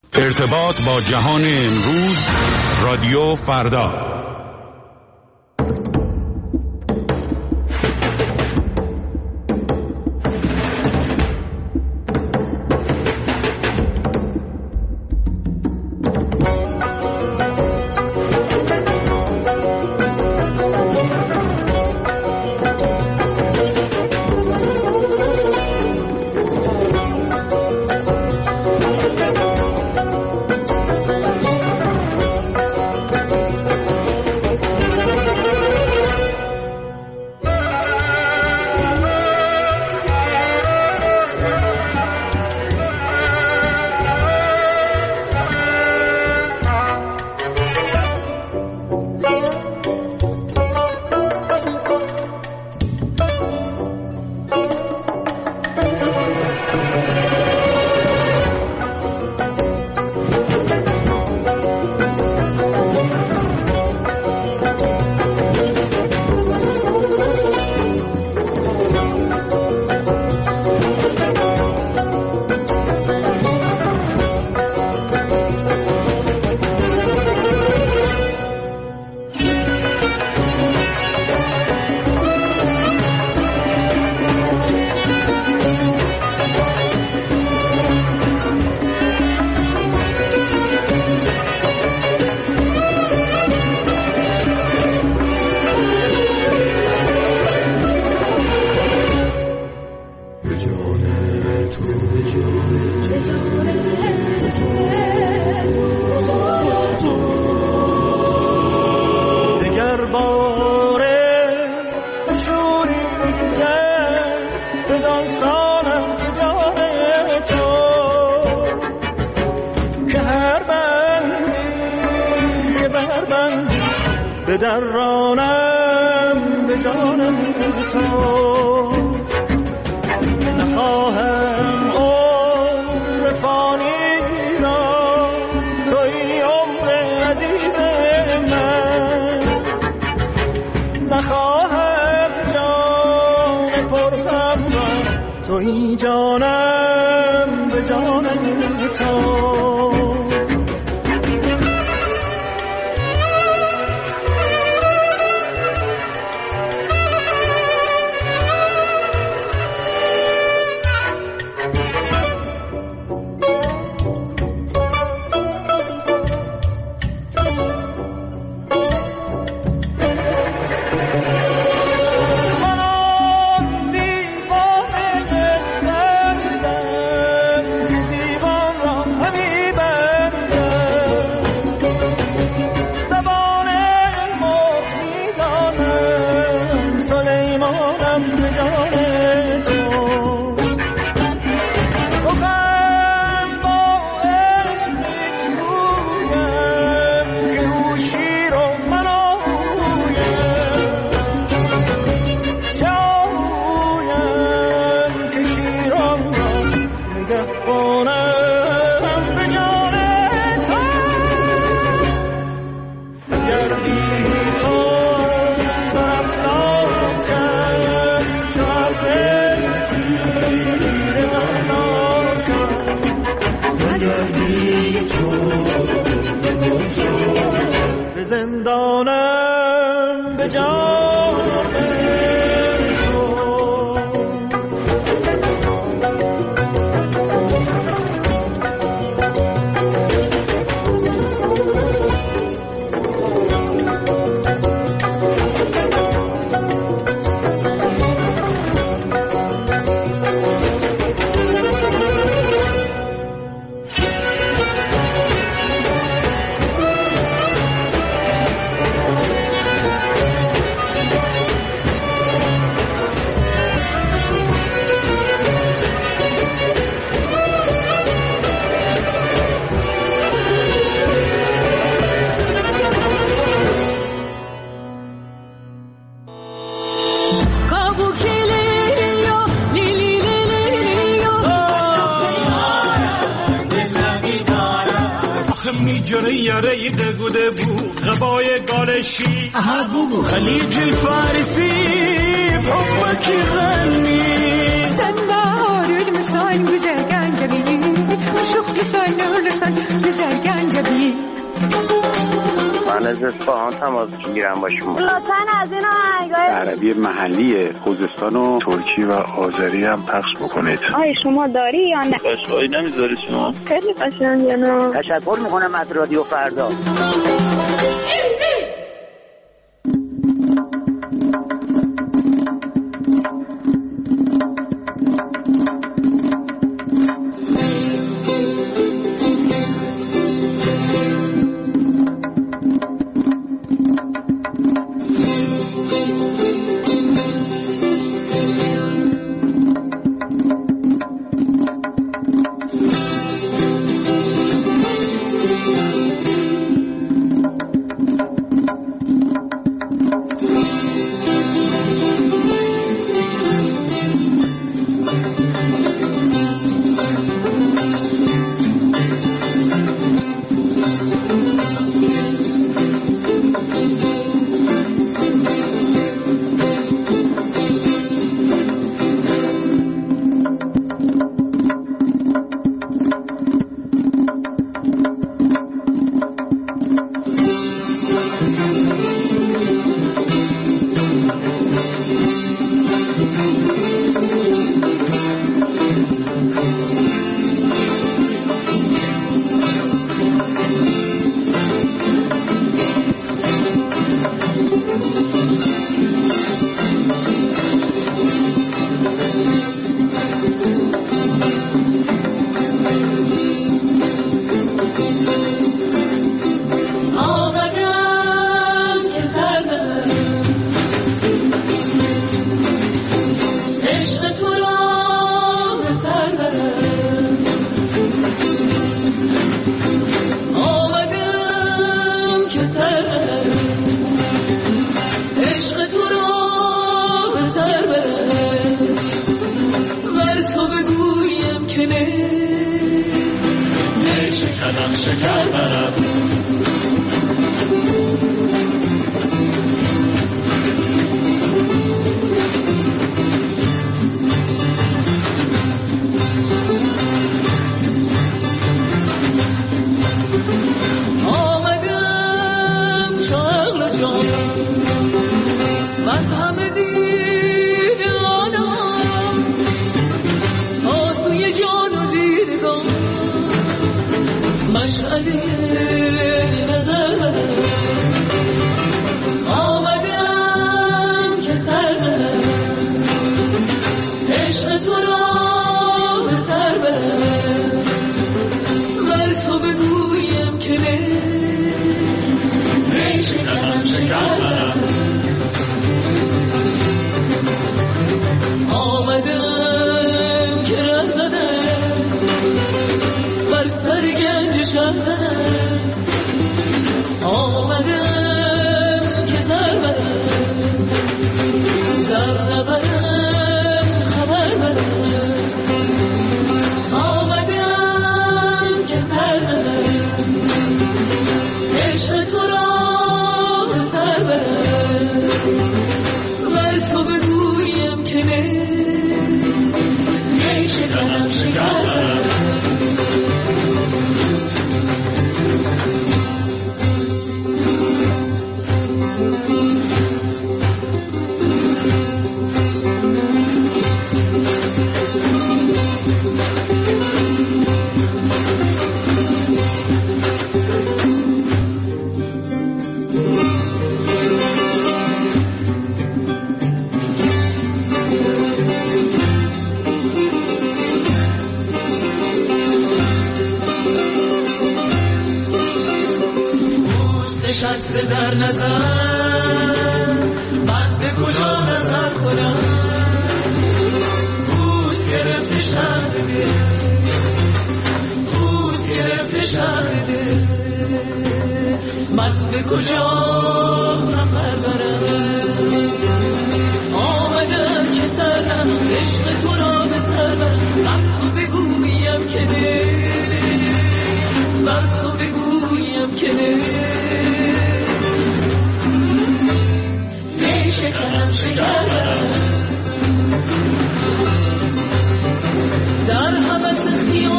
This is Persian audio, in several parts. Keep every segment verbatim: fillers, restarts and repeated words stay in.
ارتباط با جهان امروز، رادیو فردا. یاره دگوده بو غبای گالشی خلیج فارسی بحبکی غنی sen bağırır mısın güzel gencebini şuh lisan lırsan از اصفهان تماس میگیرم با شما. لطفاً از این آهنگای عربی محلی خوزستان و ترکی و آذری هم پخش بکنید. آیا شما داری یا نه؟ قشنگی نمیذاری شما؟ خیلی قشنگه. نه تشکر میکنم از رادیو فردا.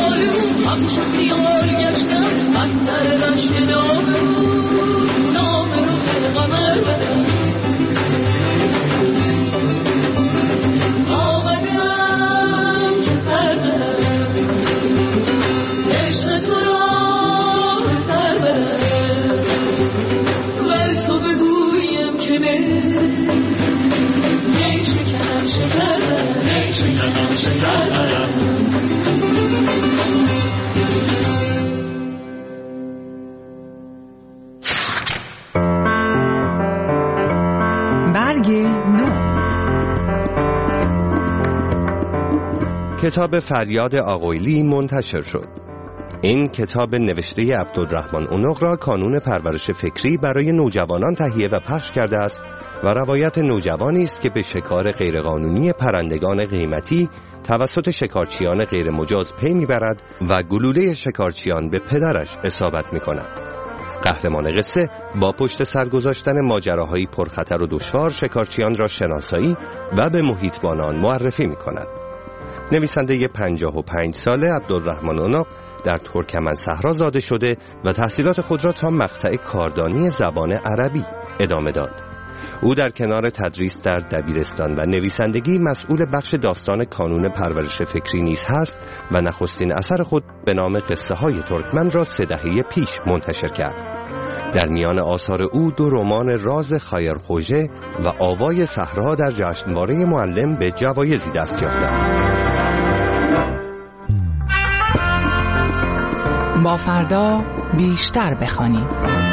همچو خیال گشتم از سر دشت نام نام کتاب فریاد آقویلی منتشر شد. این کتاب نوشته عبدالرحمن اونق را کانون پرورش فکری برای نوجوانان تهیه و پخش کرده است و روایت نوجوانی است که به شکار غیرقانونی پرندگان قیمتی توسط شکارچیان غیر مجاز پی میبرد و گلوله شکارچیان به پدرش اصابت میکند. قهرمان قصه با پشت سر گذاشتن ماجراهایی پرخطر و دشوار شکارچیان را شناسایی و به محیطبانان معرفی میکند. نویسنده پنجاه و پنج ساله عبدالرحمن اونق در ترکمن صحرا زاده شده و تحصیلات خود را تا مقطع کاردانی زبان عربی ادامه داد. او در کنار تدریس در دبیرستان و نویسندگی مسئول بخش داستان کانون پرورش فکری نیز هست و نخستین اثر خود به نام قصه های ترکمن را سه دهه پیش منتشر کرد. در میان آثار او دو رمان راز خایرخوژه و آوای صحرا در جشنواره معلم به جوایزی دست یافتند. با فردا بیشتر بخوانیم.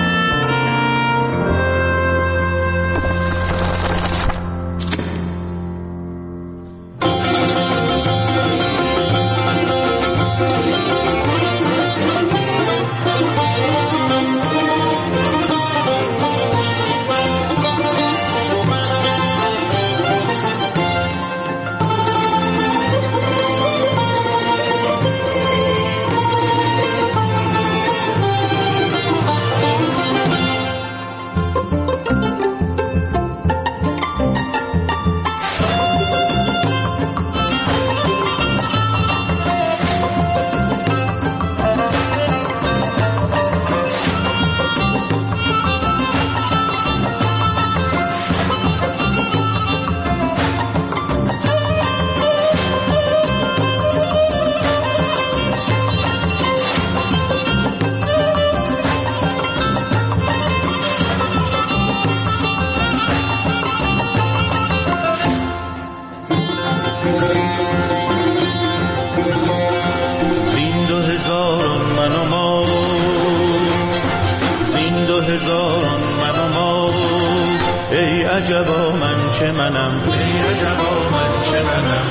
عجبا من چه منم، ای عجبا من چه منم.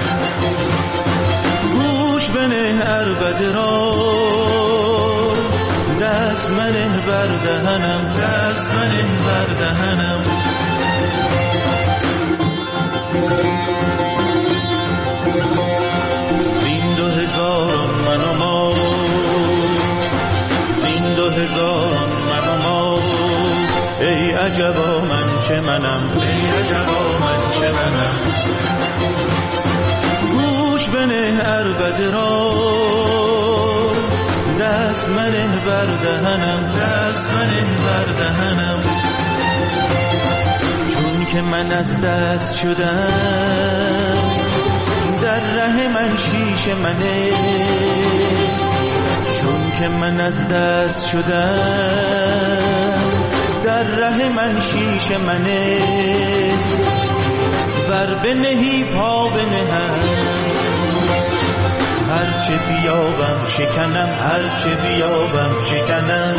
گوش بنه عربده را، دست منه بر دهنم، دست منه بر دهنم. زین دو هزاران من و ما، زین دو هزاران من و ما، ای عجبا من چه منم، ای عجبا من چه منم. گوش بنه عربده را، دست منه بر دهنم، دست منه بر دهنم. چون که من از دست شدم، در ره من شیش منه. چون که من از دست شدم، در ره من شیش منه. بر بنهی پا بنهم، هرچه بیابم شکنم، هرچه بیابم شکنم.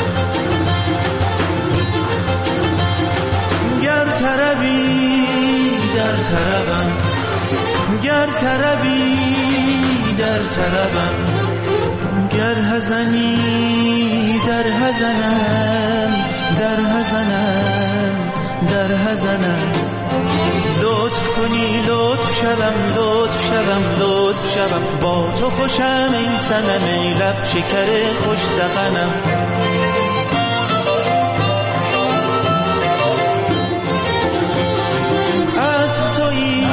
گر طربی در طربم، گر طربی در طربم. گر حزنی در حزنم، در حزنم در حزنم. لطف کنی لطف شوم، لطف شوم لطف شوم. با تو خوشم ای صنم، ای لب شکر خوش ذقنم. از تویی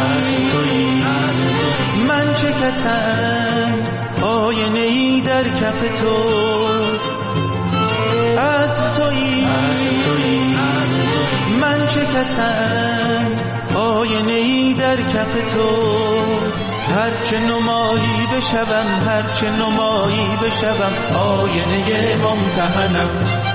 من چه کسم، آینه ای در کف تو. از تویی من چه کسم، آینه ای در کف تو. هرچه نمایی بشوم، هرچه نمایی بشوم، آینه ممتحنم.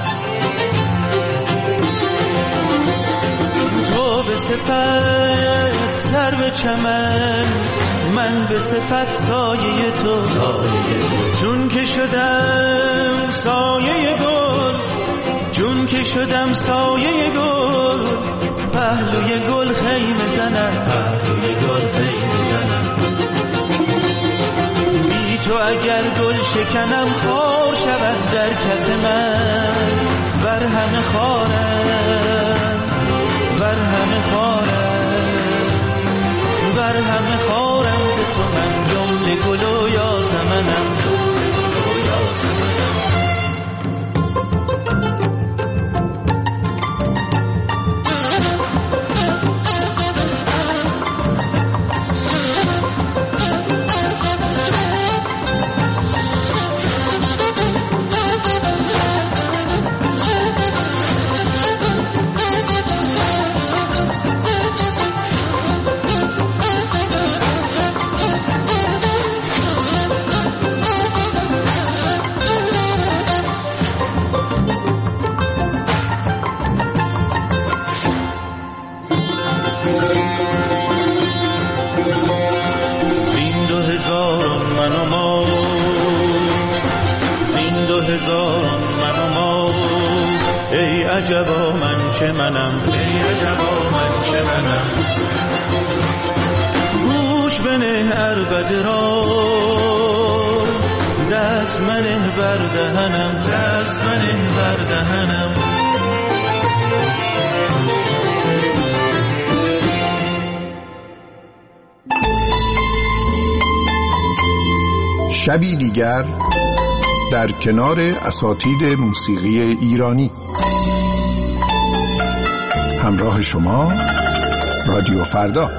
تو به صفت سر به چمن، من به صفت سایه تو. چون که شدم سایه گل، چون که شدم سایه گل، پهلوی گل خیمه زنم، پهلوی گل خیمه زنم. اگر گل شکنم خار شود در کف من، ور همه خارم ور همه خارم ور همه خارم ز تو من جمله گل و یاسمنم جمله گل و یاسمنم. ای عجبا من چه منم ای عجبا من چه منم. گوش بنه عربده را دست منه بر دهنم دست منه بر دهنم. شبی دیگر در کنار اساتید موسیقی ایرانی. همراه شما رادیو فردا.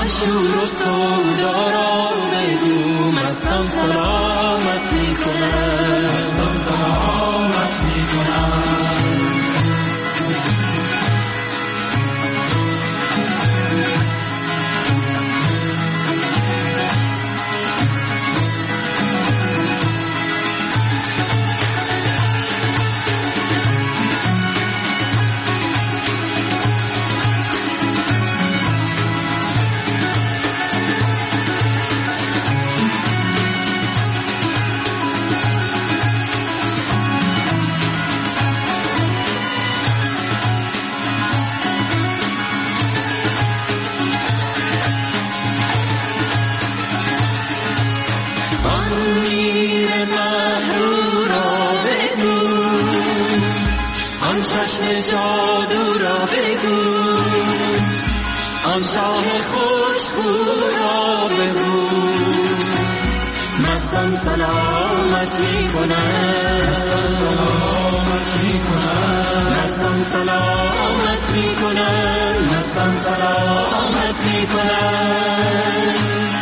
مشهور و سودا را بگو مستان سلامت میکنن مستان سلامت میکنن جادو را بگو آن شاه خوشبو را بگو مستان سلامت میکنن سلامت میکنن مستان سلامت میکنن مستان سلامت میکنن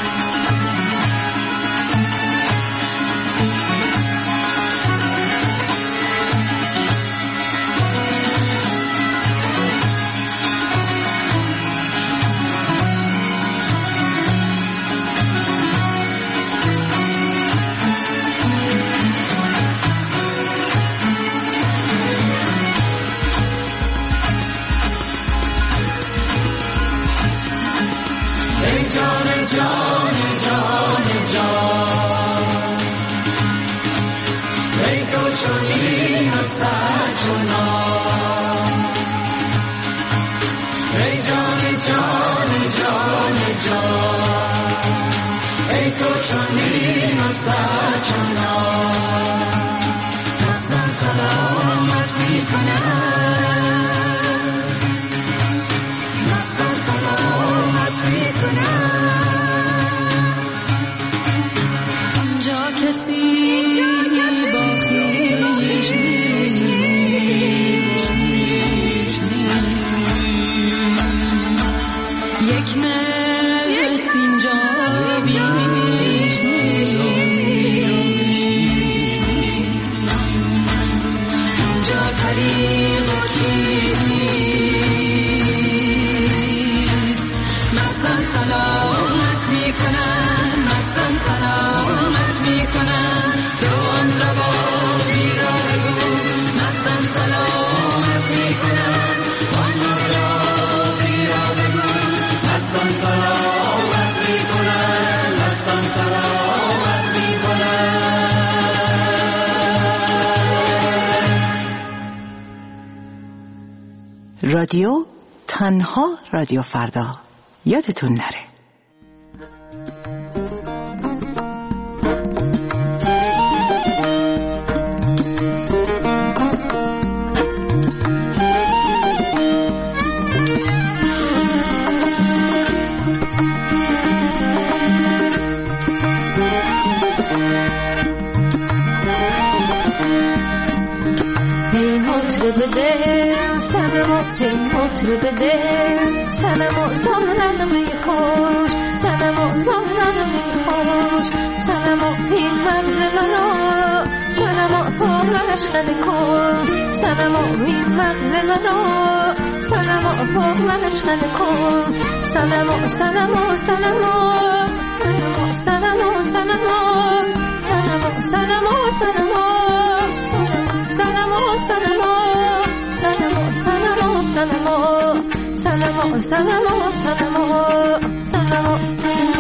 رادیو تنها رادیو فردا یادتون نره. بده سلام و زارن میخوش سلام و زارن میخوش سلام و این مغز مرا سلام و پارش خده کن سلام و این مغز مرا سلام و پارش خده کن سلام و سلام و سلام و سلام و سلام و سلام و سلام و سلام و سلام و سلام و سلام و سلام و سلام و سلام و سلام و سلام و سلام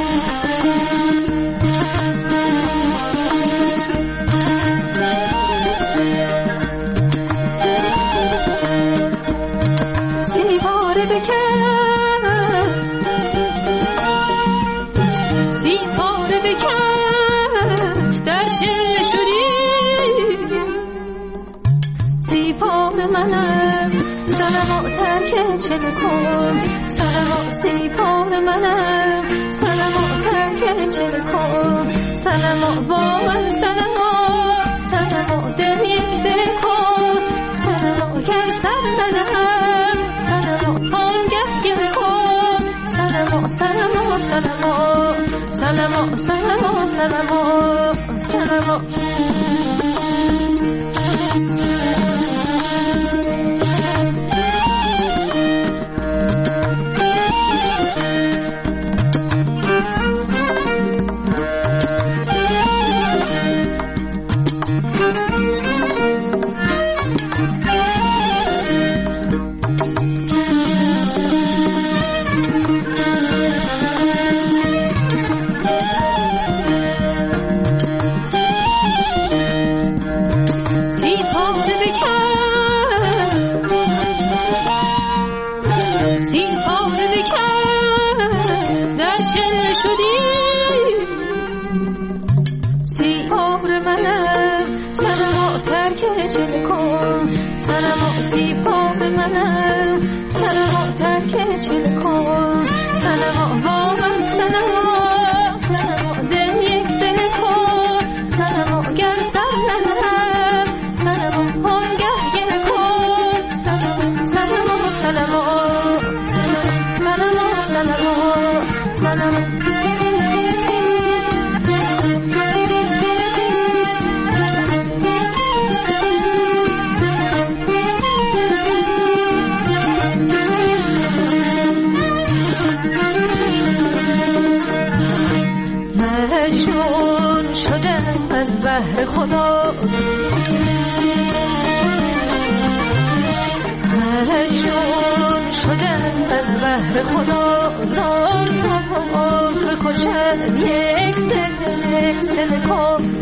سیباره بکن سیباره بکن در جل شدی سیباره منم سلام و ترک چل کن سلام و سیباره منم سلام و ترک چل کن سلام و با من سلام و سلام و دل یک دل کن سلام و گر سر ندم سلام و آنگه گل کن سلام و سلام و سلام سلام سلام سلام بهر خدا مجنون شدن از بهر خدا زار خوشم یک سل یک سل کن